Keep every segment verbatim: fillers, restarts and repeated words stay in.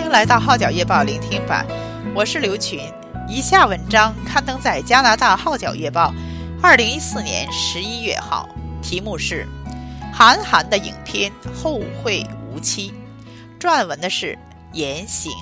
来到号角月报聆听版，我是刘群。以下文章刊登在加拿大号角月报二零一四年十一月号，题目是韩寒的影片后会无期，撰文的是言行。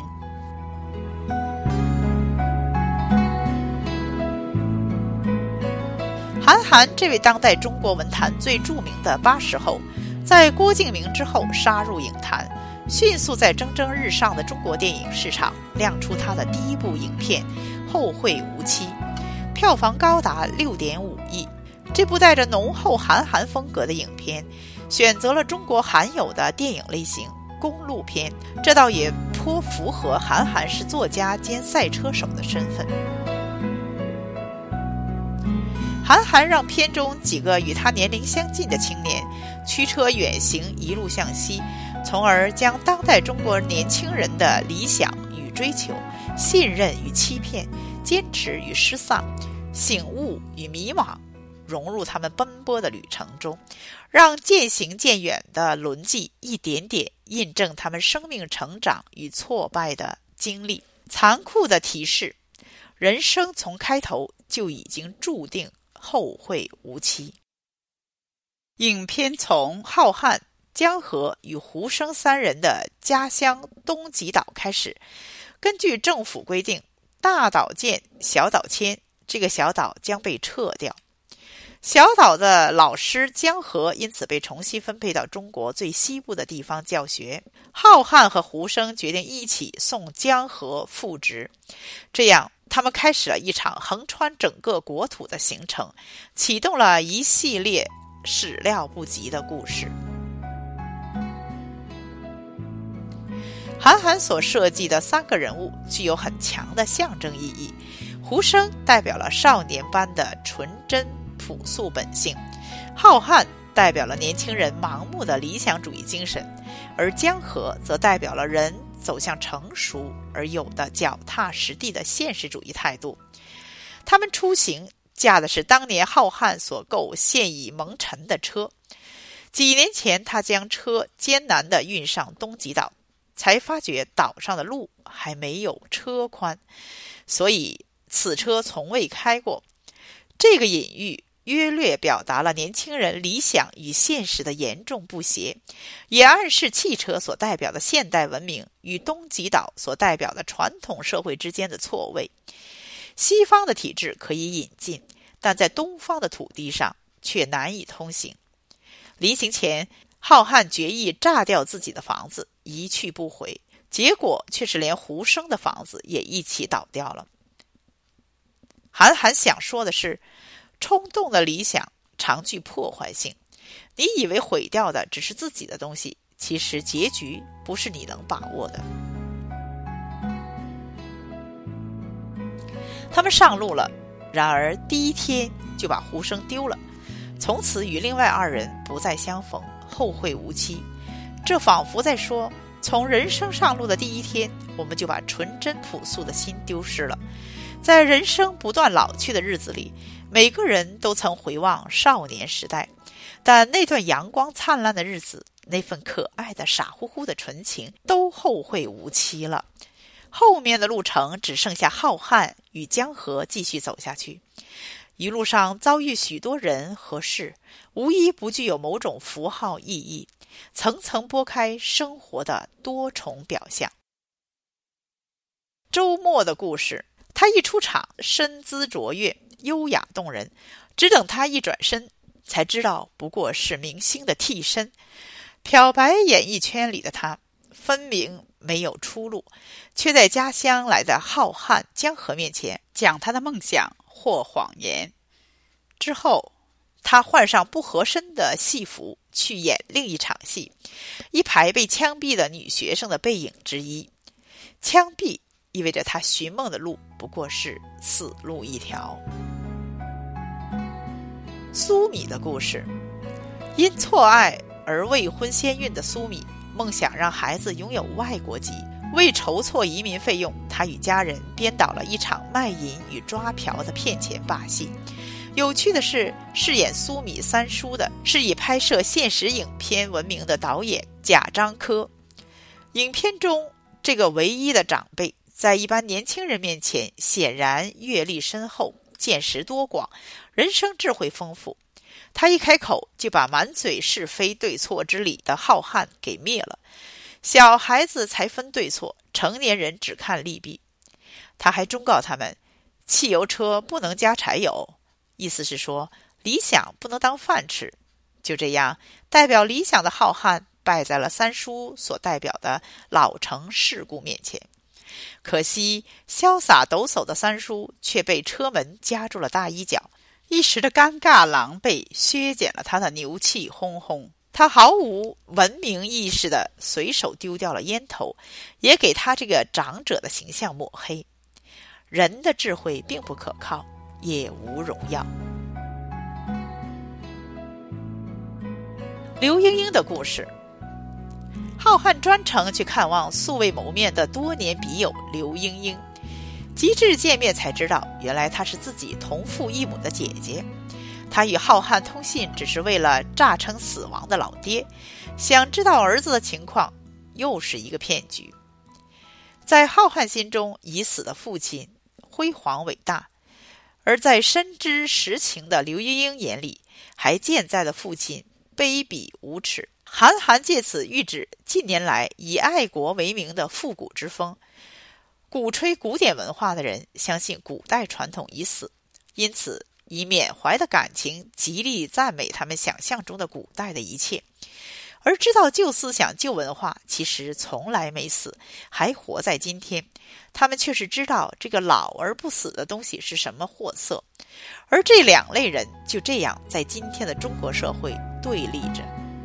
韩寒这位当代中国文坛最著名的八十后，在郭敬明之后杀入影坛，迅速在蒸蒸日上的中国电影市场亮出他的第一部影片《后会无期》，票房高达 六点五亿。这部带着浓厚韩寒风格的影片，选择了中国罕有的电影类型公路片，这倒也颇符合韩寒是作家兼赛车手的身份。韩寒让片中几个与他年龄相近的青年驱车远行，一路向西，从而将当代中国年轻人的理想与追求、信任与欺骗、坚持与失丧、醒悟与迷惘融入他们奔波的旅程中，让渐行渐远的轮迹一点点印证他们生命成长与挫败的经历。残酷的提示：人生从开头就已经注定后会无期。影片从浩瀚、江河与胡生三人的家乡东极岛开始，根据政府规定，大岛建，小岛迁，这个小岛将被撤掉。小岛的老师江河因此被重新分配到中国最西部的地方教学。浩瀚和胡生决定一起送江河复职，这样他们开始了一场横穿整个国土的行程，启动了一系列始料不及的故事。韩寒所设计的三个人物具有很强的象征意义。胡生代表了少年般的纯真朴素本性，浩瀚代表了年轻人盲目的理想主义精神，而江河则代表了人走向成熟而有的脚踏实地的现实主义态度。他们出行驾的是当年浩瀚所购现已蒙尘的车，几年前他将车艰难地运上东极岛，才发觉岛上的路还没有车宽，所以此车从未开过。这个隐喻约略表达了年轻人理想与现实的严重不协，也暗示汽车所代表的现代文明与东极岛所代表的传统社会之间的错位。西方的体制可以引进，但在东方的土地上却难以通行。临行前，浩瀚决意炸掉自己的房子，一去不回，结果却是连胡生的房子也一起倒掉了。韩寒想说的是，冲动的理想常具破坏性，你以为毁掉的只是自己的东西，其实结局不是你能把握的。他们上路了，然而第一天就把胡生丢了，从此与另外二人不再相逢，后会无期。这仿佛在说，从人生上路的第一天，我们就把纯真朴素的心丢失了。在人生不断老去的日子里，每个人都曾回望少年时代，但那段阳光灿烂的日子，那份可爱的傻乎乎的纯情，都后会无期了。后面的路程只剩下浩瀚与江河继续走下去，一路上遭遇许多人和事，无一不具有某种符号意义，层层拨开生活的多重表象。周末的故事，他一出场，身姿卓越，优雅动人，只等他一转身，才知道不过是明星的替身。漂白演艺圈里的他，分明没有出路，却在家乡来的浩瀚江河面前讲他的梦想或谎言。之后，他换上不合身的戏服去演另一场戏，一排被枪毙的女学生的背影之一。枪毙意味着他寻梦的路不过是死路一条。苏米的故事，因错爱而未婚先孕的苏米，梦想让孩子拥有外国籍。为筹措移民费用，他与家人编导了一场卖淫与抓嫖的骗钱把戏。有趣的是，饰演苏米三叔的是以拍摄现实影片闻名的导演贾樟柯。影片中这个唯一的长辈，在一般年轻人面前显然阅历深厚，见识多广，人生智慧丰富。他一开口就把满嘴是非对错之理的浩瀚给灭了。小孩子才分对错，成年人只看利弊。他还忠告他们，汽油车不能加柴油，意思是说理想不能当饭吃。就这样，代表理想的浩瀚败在了三叔所代表的老成世故面前。可惜潇洒抖擞的三叔却被车门夹住了大衣角，一时的尴尬狼狈削减了他的牛气哄哄。他毫无文明意识地随手丢掉了烟头，也给他这个长者的形象抹黑。人的智慧并不可靠，也无荣耀。刘英英的故事。浩瀚专程去看望素未谋面的多年笔友刘英英，及至见面才知道，原来她是自己同父异母的姐姐。他与浩瀚通信只是为了诈称死亡的老爹，想知道儿子的情况，又是一个骗局。在浩瀚心中，已死的父亲辉煌伟大，而在深知实情的刘英英眼里，还健在的父亲卑鄙无耻。韩寒借此喻指近年来以爱国为名的复古之风。鼓吹古典文化的人相信古代传统已死，因此以缅怀的感情极力赞美他们想象中的古代的一切，而知道旧思想旧文化其实从来没死，还活在今天。他们却是知道这个老而不死的东西是什么货色，而这两类人就这样在今天的中国社会对立着。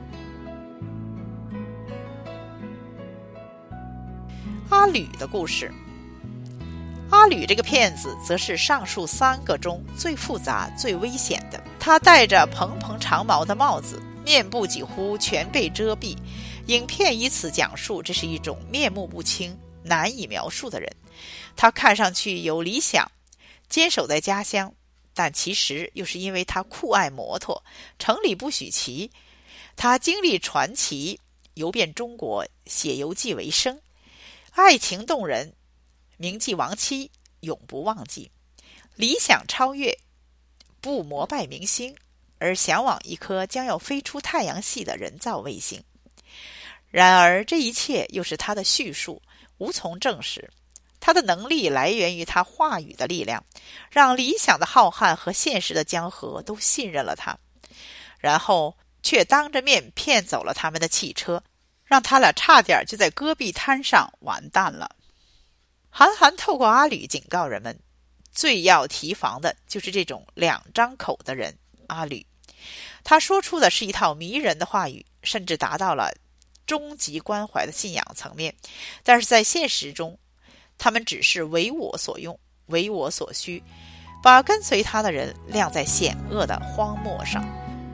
阿吕的故事。阿吕这个骗子则是上述三个中最复杂最危险的。他戴着蓬蓬长毛的帽子，面部几乎全被遮蔽。影片以此讲述，这是一种面目不清难以描述的人。他看上去有理想，坚守在家乡，但其实又是因为他酷爱摩托，城里不许骑。他经历传奇，游遍中国，写游记为生，爱情动人，铭记亡妻，永不忘记。理想超越，不膜拜明星，而向往一颗将要飞出太阳系的人造卫星。然而这一切又是他的叙述，无从证实。他的能力来源于他话语的力量，让理想的浩瀚和现实的江河都信任了他，然后却当着面骗走了他们的汽车，让他俩差点就在戈壁滩上完蛋了。韩寒透过阿吕警告人们，最要提防的就是这种两张口的人。阿吕他说出的是一套迷人的话语，甚至达到了终极关怀的信仰层面，但是在现实中，他们只是为我所用，为我所需，把跟随他的人晾在险恶的荒漠上。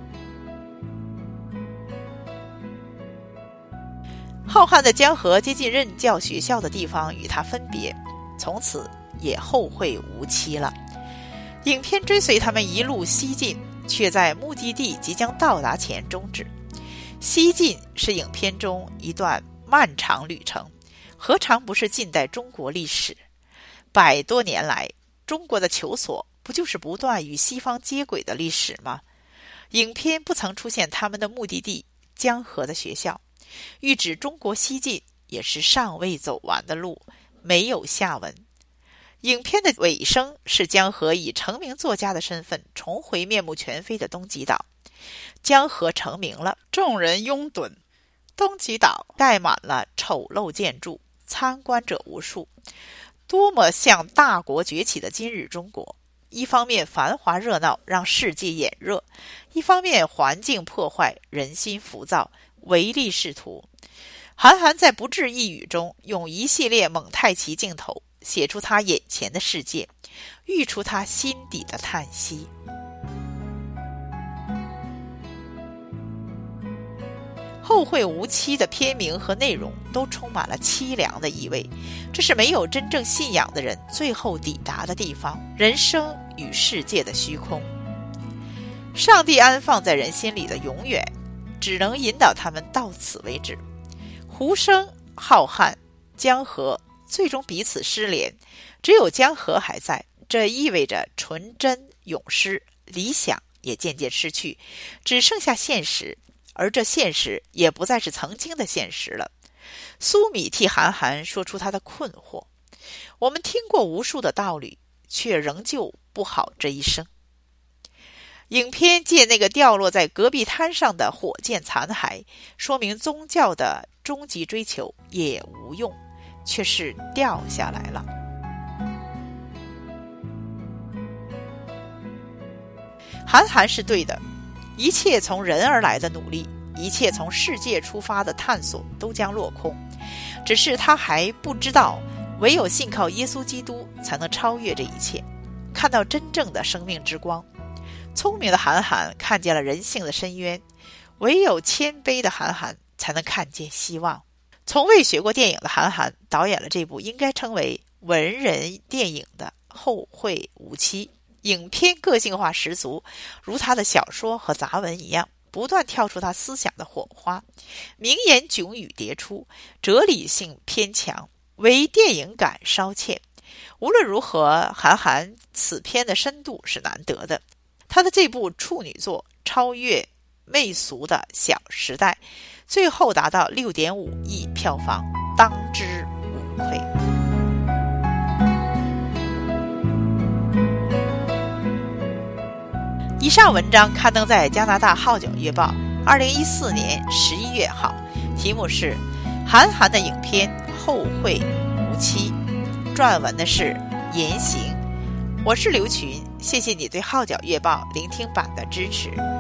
浩瀚的江河接近任教学校的地方与他分别，从此也后会无期了。影片追随他们一路西进，却在目的地即将到达前终止。西进是影片中一段漫长旅程，何尝不是近代中国历史？百多年来，中国的求索不就是不断与西方接轨的历史吗？影片不曾出现他们的目的地江河的学校，喻指中国西进也是尚未走完的路，没有下文。影片的尾声是江河以成名作家的身份重回面目全非的东极岛。江河成名了，众人拥趸，东极岛盖满了丑陋建筑，参观者无数。多么像大国崛起的今日中国，一方面繁华热闹让世界眼热，一方面环境破坏，人心浮躁，唯利是图。韩寒在不至一语中用一系列蒙太奇镜头写出他眼前的世界，喻出他心底的叹息。后会无期的片名和内容都充满了凄凉的意味，这是没有真正信仰的人最后抵达的地方，人生与世界的虚空。上帝安放在人心里的永远，只能引导他们到此为止。胡生浩瀚江河最终彼此失联，只有江河还在，这意味着纯真永失，理想也渐渐失去，只剩下现实，而这现实也不再是曾经的现实了。苏米替韩寒说出他的困惑：我们听过无数的道理，却仍旧不好这一生。影片借那个掉落在戈壁滩上的火箭残骸，说明宗教的终极追求也无用，却是掉下来了。韩寒是对的，一切从人而来的努力，一切从世界出发的探索都将落空，只是他还不知道，唯有信靠耶稣基督才能超越这一切，看到真正的生命之光。聪明的韩寒看见了人性的深渊，唯有谦卑的韩寒才能看见希望。从未学过电影的韩寒导演了这部应该称为文人电影的《后会无期》。影片个性化十足，如他的小说和杂文一样，不断跳出他思想的火花，名言迥语迭出，哲理性偏强，唯电影感稍欠。无论如何，韩寒此片的深度是难得的。他的这部处女作超越媚俗的《小时代》，最后达到 六点五亿票房，当之无愧。以上文章刊登在加拿大《号角月报》二零一四年十一月号，题目是韩寒的影片《后会无期》，撰文的是言行。我是刘群，谢谢你对《号角月报》聆听版的支持。